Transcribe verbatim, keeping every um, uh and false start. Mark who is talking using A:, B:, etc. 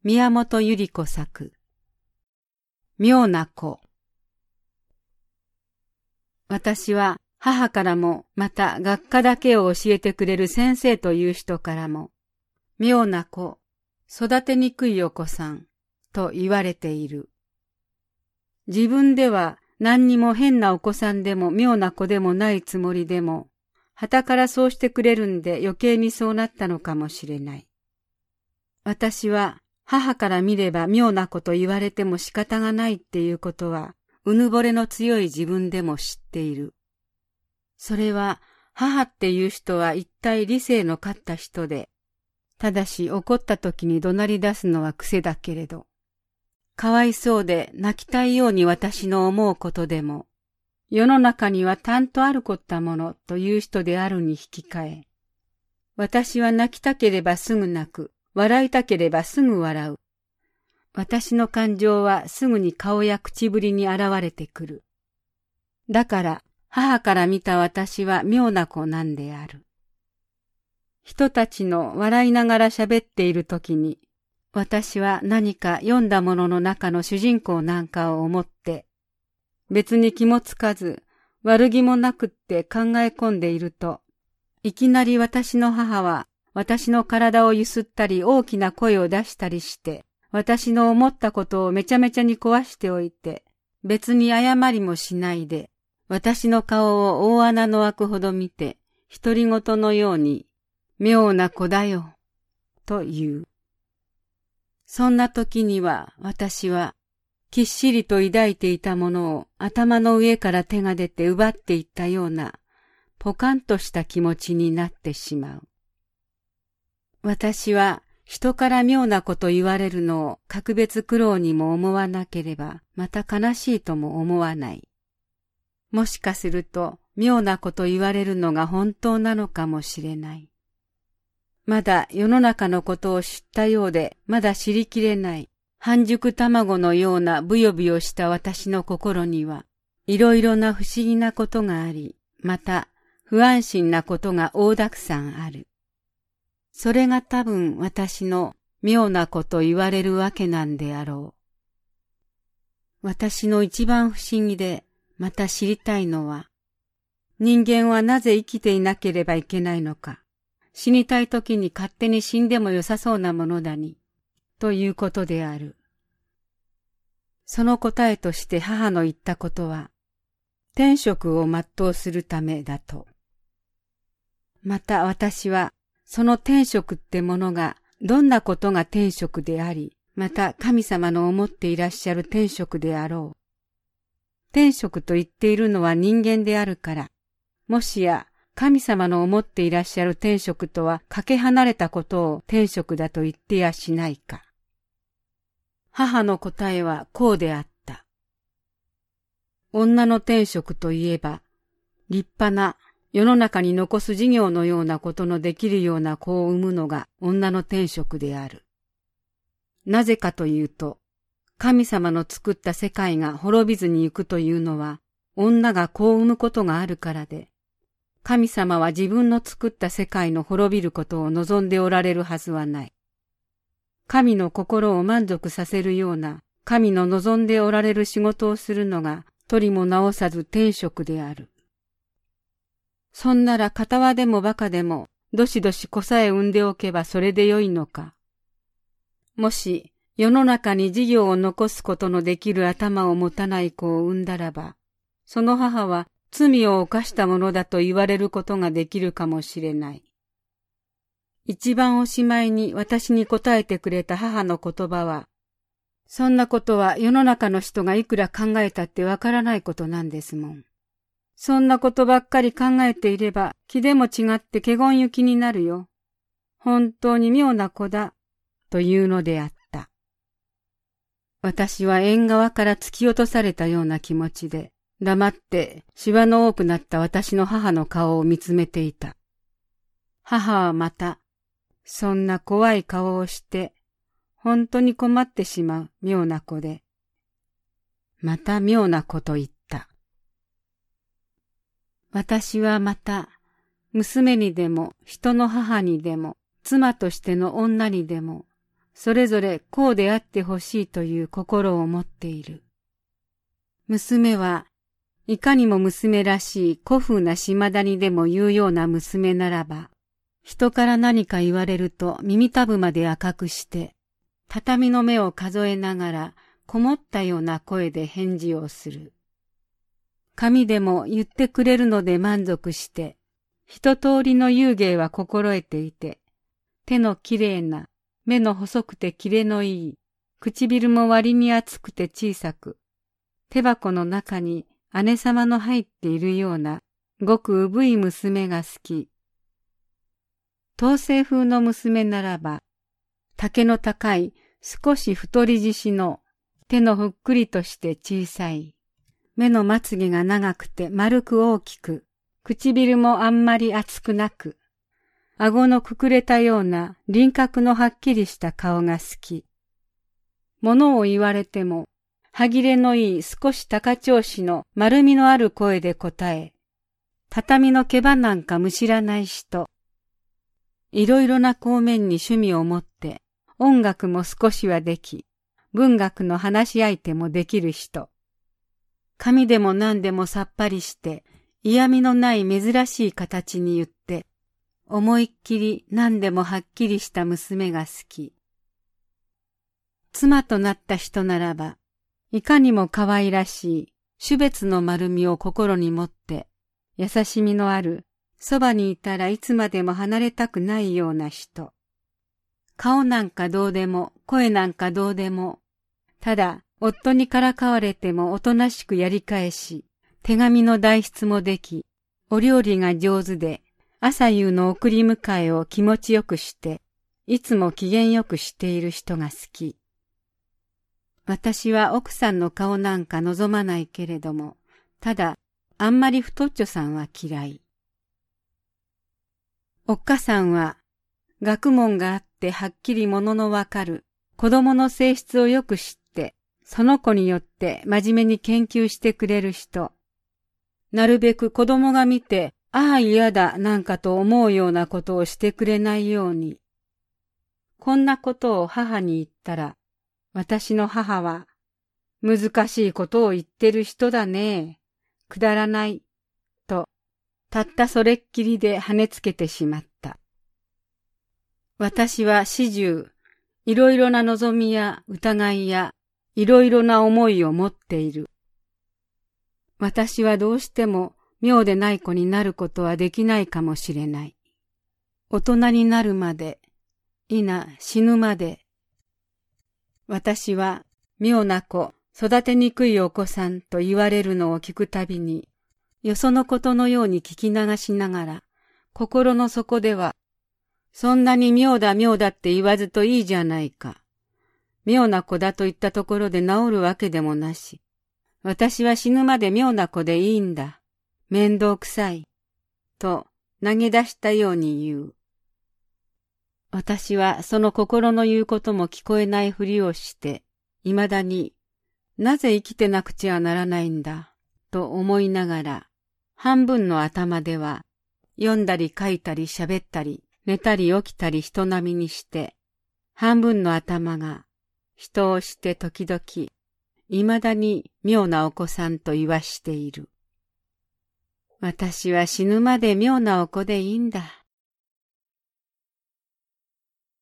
A: 宮本百合子作。妙な子。私は母からもまた学科だけを教えてくれる先生という人からも、妙な子、育てにくいお子さんと言われている。自分では何にも変なお子さんでも妙な子でもないつもりでも、傍からそうしてくれるんで余計にそうなったのかもしれない。私は母から見れば妙な子と言われても仕方がないっていうことは、うぬぼれの強い自分でも知っている。それは母っていう人は一体理性の勝った人で、ただし怒った時に怒鳴り出すのは癖だけれど、かわいそうで泣きたいように私の思うことでも、世の中にはたんとあるこったものという人であるに引き換え、私は泣きたければすぐ泣く、笑いたければすぐ笑う。私の感情はすぐに顔や口ぶりに現れてくる。だから母から見た私は妙な子なんである。人たちの笑いながら喋っているときに、私は何か読んだものの中の主人公なんかを思って、別に気もつかず悪気もなくって考え込んでいると、いきなり私の母は私の体をゆすったり大きな声を出したりして、私の思ったことをめちゃめちゃに壊しておいて、別に謝りもしないで、私の顔を大穴の開くほど見て、独り言のように、妙な子だよ、と言う。そんな時には私は、きっしりと抱いていたものを頭の上から手が出て奪っていったような、ポカンとした気持ちになってしまう。私は人から妙なこと言われるのを格別苦労にも思わなければまた悲しいとも思わない。もしかすると妙なこと言われるのが本当なのかもしれない。まだ世の中のことを知ったようでまだ知りきれない半熟卵のようなブヨブヨした私の心にはいろいろな不思議なことがあり、また不安心なことが大たくさんある。それが多分私の妙な子と言われるわけなんであろう。私の一番不思議でまた知りたいのは、人間はなぜ生きていなければいけないのか、死にたい時に勝手に死んでもよさそうなものだに、ということである。その答えとして母の言ったことは、天職を全うするためだと。また私は、その天職ってものがどんなことが天職であり、また神様の思っていらっしゃる天職であろう。天職と言っているのは人間であるから、もしや神様の思っていらっしゃる天職とはかけ離れたことを天職だと言ってやしないか。母の答えはこうであった。女の天職といえば、立派な世の中に残す事業のようなことのできるような子を産むのが女の天職である。なぜかというと、神様の作った世界が滅びずに行くというのは、女が子を産むことがあるからで、神様は自分の作った世界の滅びることを望んでおられるはずはない。神の心を満足させるような、神の望んでおられる仕事をするのが、取りも直さず天職である。そんなら片輪でもバカでも、どしどし子さえ産んでおけばそれでよいのか。もし、世の中に事業を残すことのできる頭を持たない子を産んだらば、その母は罪を犯したものだと言われることができるかもしれない。一番おしまいに私に答えてくれた母の言葉は、そんなことは世の中の人がいくら考えたってわからないことなんですもん。そんなことばっかり考えていれば気でも違って華厳行きになるよ。本当に妙な子だ、というのであった。私は縁側から突き落とされたような気持ちで、黙ってシワの多くなった私の母の顔を見つめていた。母はまた、そんな怖い顔をして、本当に困ってしまう妙な子で、また妙な子と言った。私はまた、娘にでも人の母にでも妻としての女にでもそれぞれこうであってほしいという心を持っている。娘はいかにも娘らしい古風な島谷でも言うような娘ならば、人から何か言われると耳たぶまで赤くして、畳の目を数えながらこもったような声で返事をする。神でも言ってくれるので満足して、一通りの遊芸は心得ていて、手のきれいな、目の細くて切れのいい、唇も割に厚くて小さく、手箱の中に姉様の入っているような、ごくうぶい娘が好き。統制風の娘ならば、丈の高い少し太り獅子の手のふっくりとして小さい。目のまつげが長くて丸く大きく、唇もあんまり厚くなく、顎のくくれたような輪郭のはっきりした顔が好き。物を言われても、歯切れのいい少し高調子の丸みのある声で答え、畳の毛羽なんかむしらない人。いろいろな方面に趣味を持って、音楽も少しはでき、文学の話し相手もできる人。髪でも何でもさっぱりして、嫌味のない珍しい形に言って、思いっきり何でもはっきりした娘が好き。妻となった人ならば、いかにも可愛らしい、種別の丸みを心に持って、優しみのある、そばにいたらいつまでも離れたくないような人。顔なんかどうでも、声なんかどうでも、ただ、夫にからかわれてもおとなしくやり返し、手紙の代筆もでき、お料理が上手で、朝夕の送り迎えを気持ちよくして、いつも機嫌よくしている人が好き。私は奥さんの顔なんか望まないけれども、ただ、あんまり太っちょさんは嫌い。おっかさんは、学問があってはっきりもののわかる、子供の性質をよく知って、その子によって真面目に研究してくれる人。なるべく子供が見て、ああ嫌だなんかと思うようなことをしてくれないように。こんなことを母に言ったら、私の母は、難しいことを言ってる人だね。くだらない。と、たったそれっきりで跳ねつけてしまった。私は始終、いろいろな望みや疑いや、いろいろな思いを持っている。私はどうしても妙でない子になることはできないかもしれない。大人になるまで、いな死ぬまで。私は妙な子、育てにくいお子さんと言われるのを聞くたびに、よそのことのように聞き流しながら、心の底では、そんなに妙だ妙だって言わずといいじゃないか。妙な子だと言ったところで治るわけでもなし。私は死ぬまで妙な子でいいんだ。面倒くさい。と投げ出したように言う。私はその心の言うことも聞こえないふりをして、いまだに、なぜ生きてなくちゃならないんだ、と思いながら、半分の頭では、読んだり書いたり喋ったり、寝たり起きたり人並みにして、半分の頭が、人をして時々、いまだに妙なお子さんと言わしている。私は死ぬまで妙なお子でいいんだ。